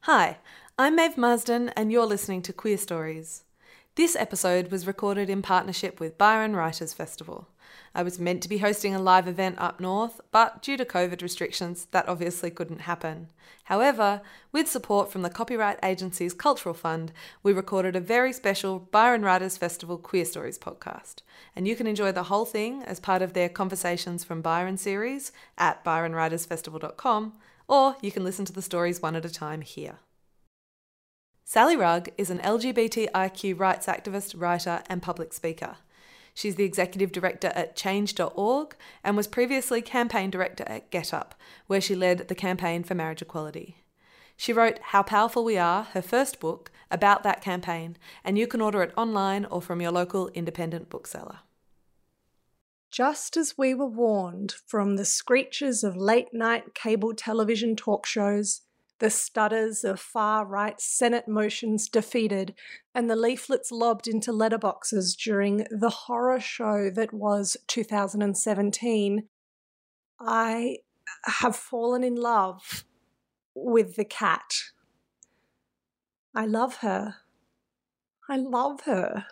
Hi, I'm Maeve Marsden and you're listening to Queer Stories. This episode was recorded in partnership with Byron Writers Festival. I was meant to be hosting a live event up north, but due to COVID restrictions, that obviously couldn't happen. However, with support from the Copyright Agency's Cultural Fund, we recorded a very special Byron Writers Festival Queer Stories podcast, and you can enjoy the whole thing as part of their Conversations from Byron series at byronwritersfestival.com, or you can listen to the stories one at a time here. Sally Rugg is an LGBTIQ rights activist, writer and public speaker. She's the executive director at change.org and was previously campaign director at GetUp, where she led the campaign for marriage equality. She wrote How Powerful We Are, her first book, about that campaign, and you can order it online or from your local independent bookseller. Just as we were warned from the screeches of late-night cable television talk shows, the stutters of far-right Senate motions defeated, and the leaflets lobbed into letterboxes during the horror show that was 2017, I have fallen in love with the cat. I love her. I love her.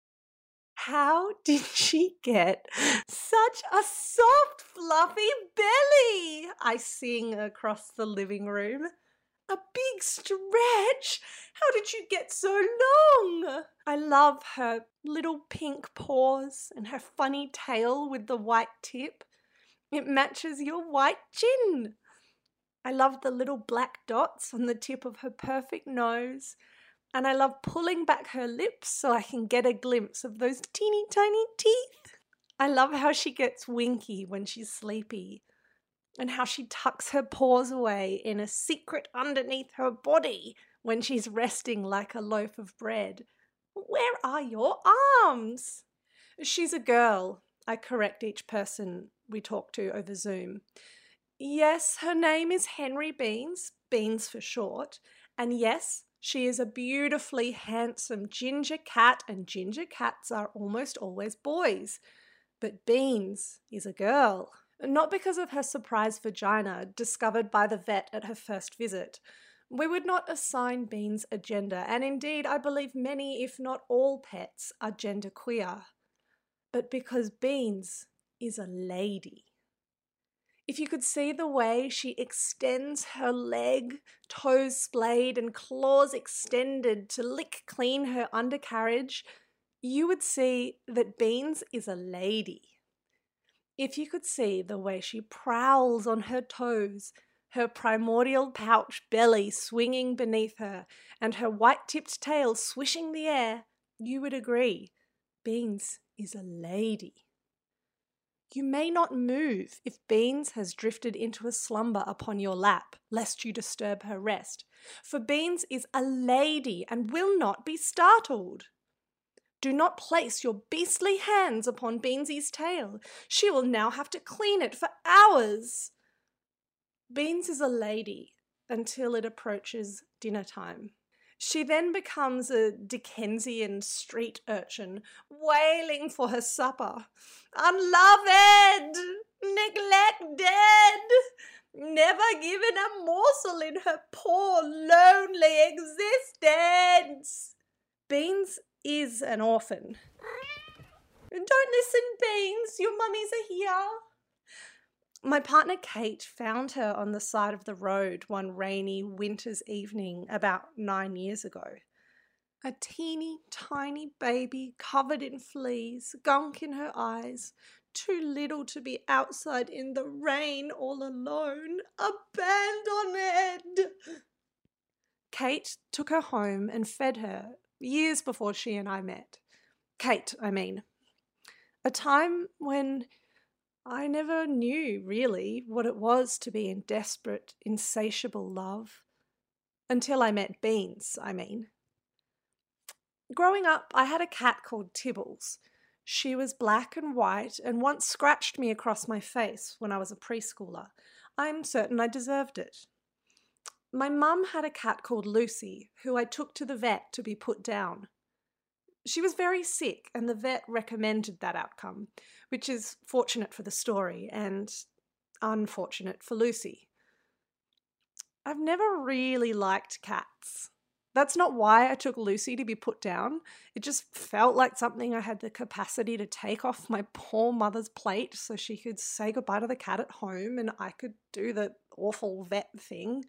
How did she get such a soft, fluffy belly? I sing across the living room. A big stretch? How did you get so long? I love her little pink paws and her funny tail with the white tip. It matches your white chin. I love the little black dots on the tip of her perfect nose. And I love pulling back her lips so I can get a glimpse of those teeny tiny teeth. I love how she gets winky when she's sleepy, and how she tucks her paws away in a secret underneath her body when she's resting like a loaf of bread. Where are your arms? She's a girl, I correct each person we talk to over Zoom. Yes, her name is Henry Beans, Beans for short, and yes, she is a beautifully handsome ginger cat, and ginger cats are almost always boys. But Beans is a girl. Not because of her surprise vagina discovered by the vet at her first visit. We would not assign Beans a gender, and indeed I believe many, if not all, pets are genderqueer. But because Beans is a lady. If you could see the way she extends her leg, toes splayed and claws extended to lick clean her undercarriage, you would see that Beans is a lady. If you could see the way she prowls on her toes, her primordial pouch belly swinging beneath her, and her white-tipped tail swishing the air, you would agree, Beans is a lady. You may not move if Beans has drifted into a slumber upon your lap, lest you disturb her rest, for Beans is a lady and will not be startled. Do not place your beastly hands upon Beansy's tail. She will now have to clean it for hours. Beans is a lady until it approaches dinner time. She then becomes a Dickensian street urchin, wailing for her supper. Unloved, neglected, never given a morsel in her poor, lonely existence. Beans is an orphan. Don't listen, Beans, your mummies are here. My partner Kate found her on the side of the road one rainy winter's evening about 9 years ago. A teeny tiny baby covered in fleas, gunk in her eyes, too little to be outside in the rain all alone, abandoned. Kate took her home and fed her years before she and I met. Kate, I mean. A time when I never knew, really, what it was to be in desperate, insatiable love. Until I met Beans, I mean. Growing up, I had a cat called Tibbles. She was black and white and once scratched me across my face when I was a preschooler. I'm certain I deserved it. My mum had a cat called Lucy, who I took to the vet to be put down. She was very sick, and the vet recommended that outcome, which is fortunate for the story and unfortunate for Lucy. I've never really liked cats. That's not why I took Lucy to be put down. It just felt like something I had the capacity to take off my poor mother's plate so she could say goodbye to the cat at home and I could do the awful vet thing.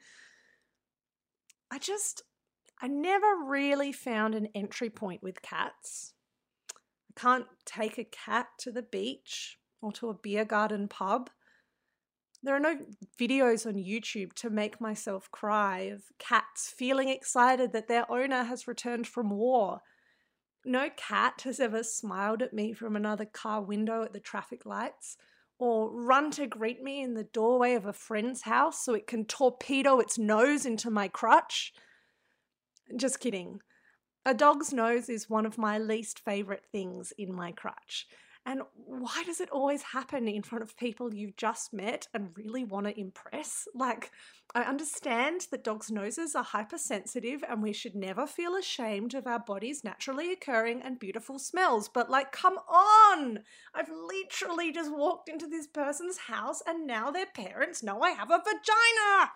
I never really found an entry point with cats. I can't take a cat to the beach or to a beer garden pub. There are no videos on YouTube to make myself cry of cats feeling excited that their owner has returned from war. No cat has ever smiled at me from another car window at the traffic lights or run to greet me in the doorway of a friend's house so it can torpedo its nose into my crutch. Just kidding. A dog's nose is one of my least favourite things in my crutch. And why does it always happen in front of people you've just met and really want to impress? Like, I understand that dogs' noses are hypersensitive and we should never feel ashamed of our bodies' naturally occurring and beautiful smells. But like, come on! I've literally just walked into this person's house and now their parents know I have a vagina!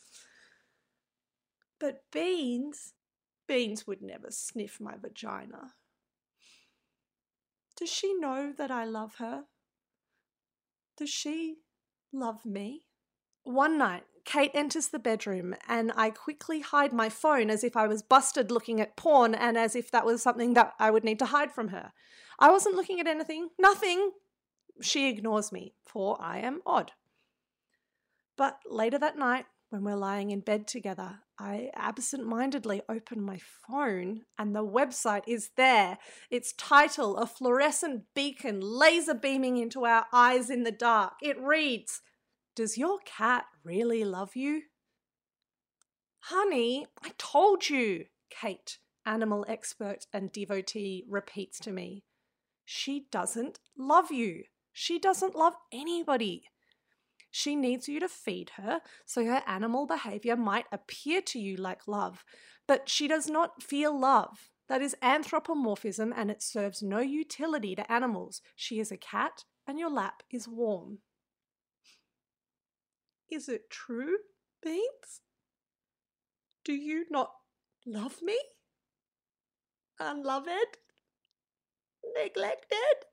But Beans would never sniff my vagina. Does she know that I love her? Does she love me? One night, Kate enters the bedroom and I quickly hide my phone as if I was busted looking at porn and as if that was something that I would need to hide from her. I wasn't looking at anything, nothing. She ignores me, for I am odd. But later that night, when we're lying in bed together, I absent-mindedly open my phone and the website is there. Its title, a fluorescent beacon laser beaming into our eyes in the dark. It reads, "Does your cat really love you?" "Honey, I told you," Kate, animal expert and devotee, repeats to me. "She doesn't love you. She doesn't love anybody. She needs you to feed her, so her animal behavior might appear to you like love, but she does not feel love. That is anthropomorphism and it serves no utility to animals. She is a cat and your lap is warm." Is it true, Beans? Do you not love me? Unloved? Neglected?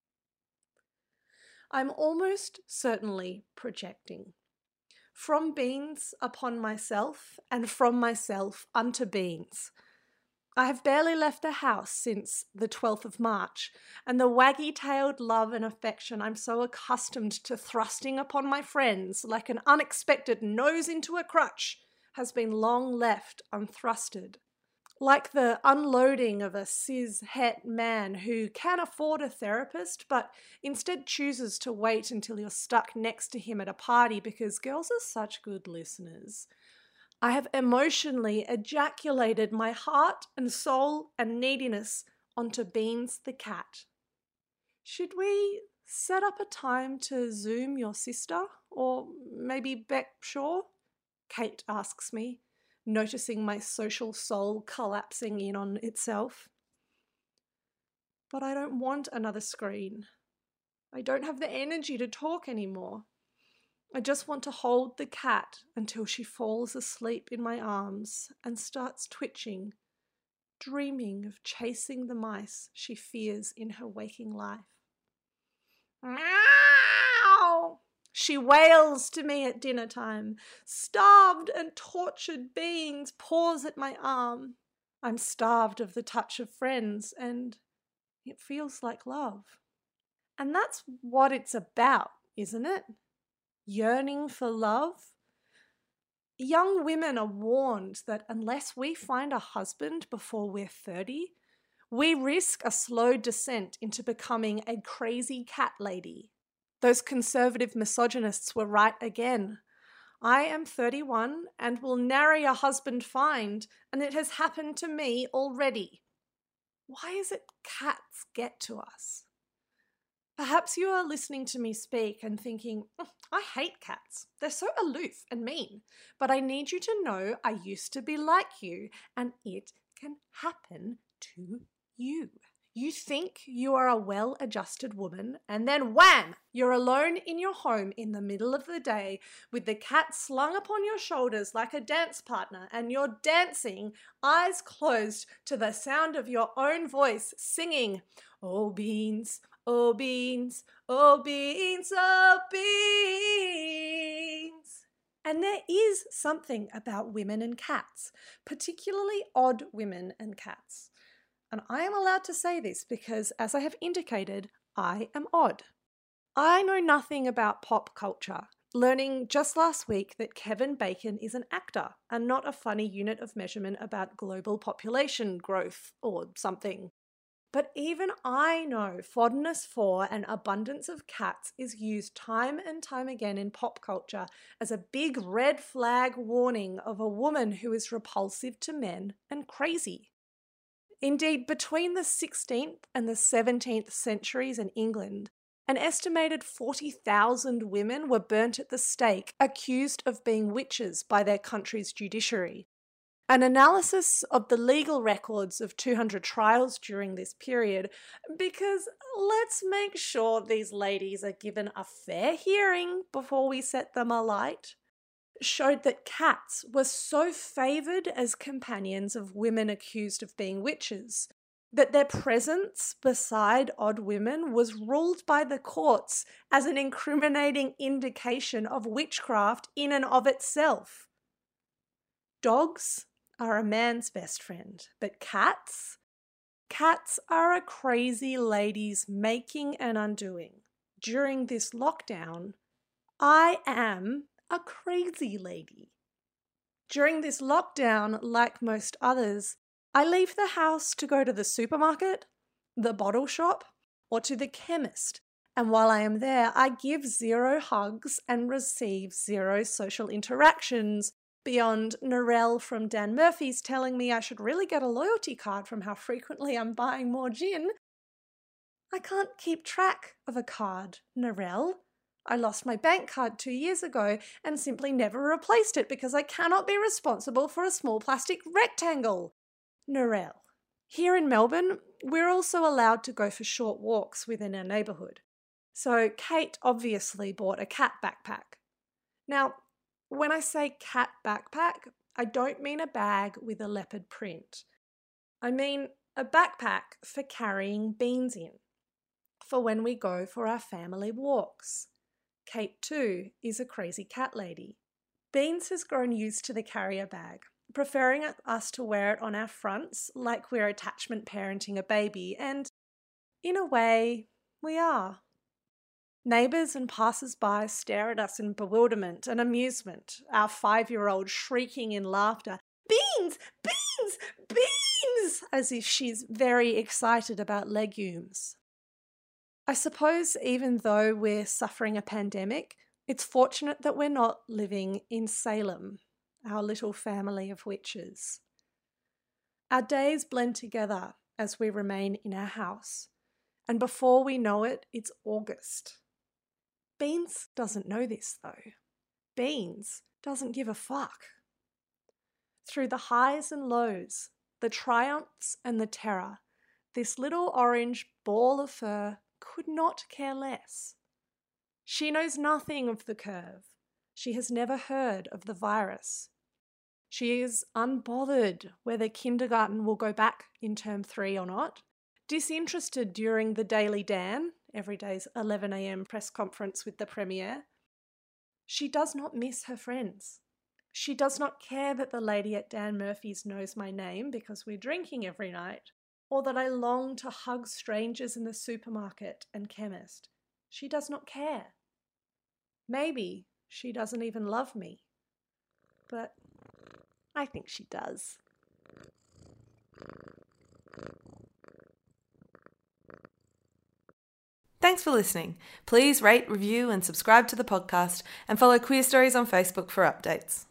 I'm almost certainly projecting. From Beans upon myself, and from myself unto Beans. I have barely left the house since the 12th of March, and the waggy-tailed love and affection I'm so accustomed to thrusting upon my friends like an unexpected nose into a crutch has been long left unthrusted. Like the unloading of a cis-het man who can afford a therapist but instead chooses to wait until you're stuck next to him at a party because girls are such good listeners. I have emotionally ejaculated my heart and soul and neediness onto Beans the cat. Should we set up a time to Zoom your sister? Or maybe Beck Shaw? Kate asks me, noticing my social soul collapsing in on itself. But I don't want another screen. I don't have the energy to talk anymore. I just want to hold the cat until she falls asleep in my arms and starts twitching, dreaming of chasing the mice she fears in her waking life. Meow! She wails to me at dinner time. Starved and tortured Beans paws at my arm. I'm starved of the touch of friends, and it feels like love. And that's what it's about, isn't it? Yearning for love. Young women are warned that unless we find a husband before we're 30, we risk a slow descent into becoming a crazy cat lady. Those conservative misogynists were right again. I am 31 and will nary a husband find, and it has happened to me already. Why is it cats get to us? Perhaps you are listening to me speak and thinking, I hate cats. They're so aloof and mean. But I need you to know I used to be like you, and it can happen to you. You think you are a well-adjusted woman, and then wham! You're alone in your home in the middle of the day with the cat slung upon your shoulders like a dance partner, and you're dancing, eyes closed, to the sound of your own voice singing, "Oh beans, oh beans, oh beans, oh beans." And there is something about women and cats, particularly odd women and cats. And I am allowed to say this because, as I have indicated, I am odd. I know nothing about pop culture, learning just last week that Kevin Bacon is an actor and not a funny unit of measurement about global population growth or something. But even I know fondness for and abundance of cats is used time and time again in pop culture as a big red flag warning of a woman who is repulsive to men and crazy. Indeed, between the 16th and the 17th centuries in England, an estimated 40,000 women were burnt at the stake, accused of being witches by their country's judiciary. An analysis of the legal records of 200 trials during this period, because let's make sure these ladies are given a fair hearing before we set them alight, showed that cats were so favoured as companions of women accused of being witches that their presence beside odd women was ruled by the courts as an incriminating indication of witchcraft in and of itself. Dogs are a man's best friend, but cats are a crazy lady's making and undoing. During this lockdown, I am a crazy lady. During this lockdown, like most others, I leave the house to go to the supermarket, the bottle shop, or to the chemist. And while I am there, I give 0 hugs and receive 0 social interactions beyond Narelle from Dan Murphy's telling me I should really get a loyalty card from how frequently I'm buying more gin. I can't keep track of a card, Narelle. I lost my bank card 2 years ago and simply never replaced it because I cannot be responsible for a small plastic rectangle. Narelle. Here in Melbourne, we're also allowed to go for short walks within our neighbourhood. So Kate obviously bought a cat backpack. Now, when I say cat backpack, I don't mean a bag with a leopard print. I mean a backpack for carrying beans in, for when we go for our family walks. Kate, too, is a crazy cat lady. Beans has grown used to the carrier bag, preferring us to wear it on our fronts like we're attachment parenting a baby, and in a way, we are. Neighbours and passers-by stare at us in bewilderment and amusement, our 5-year-old shrieking in laughter, "Beans! Beans! Beans!" as if she's very excited about legumes. I suppose even though we're suffering a pandemic, it's fortunate that we're not living in Salem, our little family of witches. Our days blend together as we remain in our house, and before we know it, it's August. Beans doesn't know this though. Beans doesn't give a fuck. Through the highs and lows, the triumphs and the terror, this little orange ball of fur could not care less. She knows nothing of the curve. She has never heard of the virus. She is unbothered whether kindergarten will go back in term 3 or not, disinterested during the Daily Dan, every day's 11 a.m. press conference with the Premier. She does not miss her friends. She does not care that the lady at Dan Murphy's knows my name because we're drinking every night, or that I long to hug strangers in the supermarket and chemist. She does not care. Maybe she doesn't even love me, but I think she does. Thanks for listening. Please rate, review and subscribe to the podcast and follow Queer Stories on Facebook for updates.